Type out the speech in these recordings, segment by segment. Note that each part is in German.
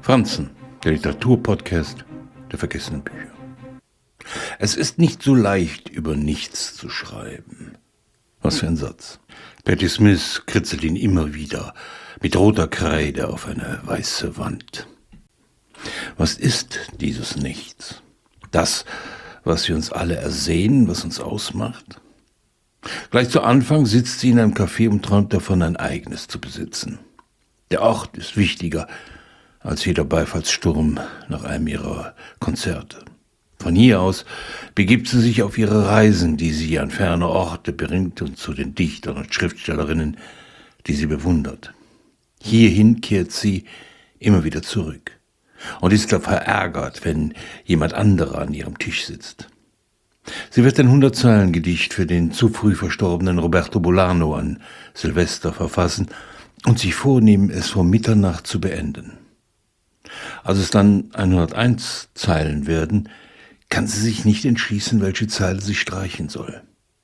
Franzen, der Literaturpodcast der vergessenen Bücher. Es ist nicht so leicht, über nichts zu schreiben. Was für ein Satz. Patti Smith kritzelt ihn immer wieder mit roter Kreide auf eine weiße Wand. Was ist dieses Nichts? Das, was wir uns alle ersehnen, was uns ausmacht? Gleich zu Anfang sitzt sie in einem Café und träumt davon, ein eigenes zu besitzen. Der Ort ist wichtiger als jeder Beifallssturm nach einem ihrer Konzerte. Von hier aus begibt sie sich auf ihre Reisen, die sie an ferne Orte bringt und zu den Dichtern und Schriftstellerinnen, die sie bewundert. Hierhin kehrt sie immer wieder zurück und ist verärgert, wenn jemand anderer an ihrem Tisch sitzt. Sie wird ein 100-Zeilen-Gedicht für den zu früh verstorbenen Roberto Bolano an Silvester verfassen und sich vornehmen, es vor Mitternacht zu beenden. Als es dann 101 Zeilen werden, kann sie sich nicht entschließen, welche Zeile sie streichen soll.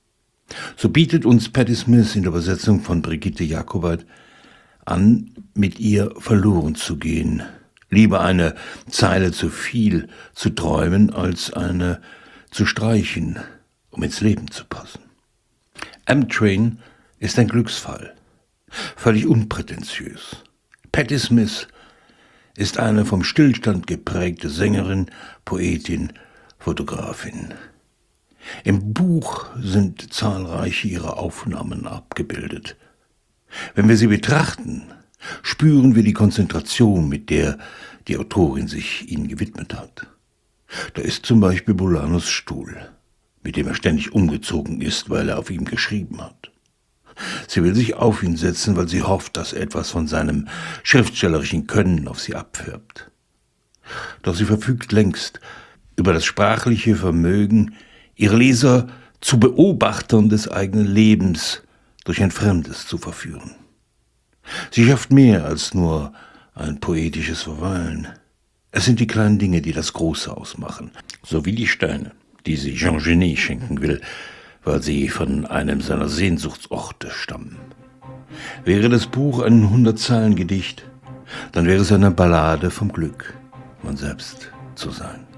So bietet uns Patti Smith in der Übersetzung von Brigitte Jakobait an, mit ihr verloren zu gehen. Lieber eine Zeile zu viel zu träumen, als eine zu streichen, um ins Leben zu passen. Am-Train ist ein Glücksfall, völlig unprätentiös. Patti Smith ist eine vom Stillstand geprägte Sängerin, Poetin, Fotografin. Im Buch sind zahlreiche ihrer Aufnahmen abgebildet. Wenn wir sie betrachten, spüren wir die Konzentration, mit der die Autorin sich ihnen gewidmet hat. Da ist zum Beispiel Bolanos Stuhl, mit dem er ständig umgezogen ist, weil er auf ihm geschrieben hat. Sie will sich auf ihn setzen, weil sie hofft, dass etwas von seinem schriftstellerischen Können auf sie abfärbt. Doch sie verfügt längst über das sprachliche Vermögen, ihre Leser zu Beobachtern des eigenen Lebens durch ein Fremdes zu verführen. Sie schafft mehr als nur ein poetisches Verweilen. Es sind die kleinen Dinge, die das Große ausmachen, sowie die Steine, die sie Jean Genet schenken will, weil sie von einem seiner Sehnsuchtsorte stammen. Wäre das Buch ein 100-Zeilen-Gedicht, dann wäre es eine Ballade vom Glück, man selbst zu sein.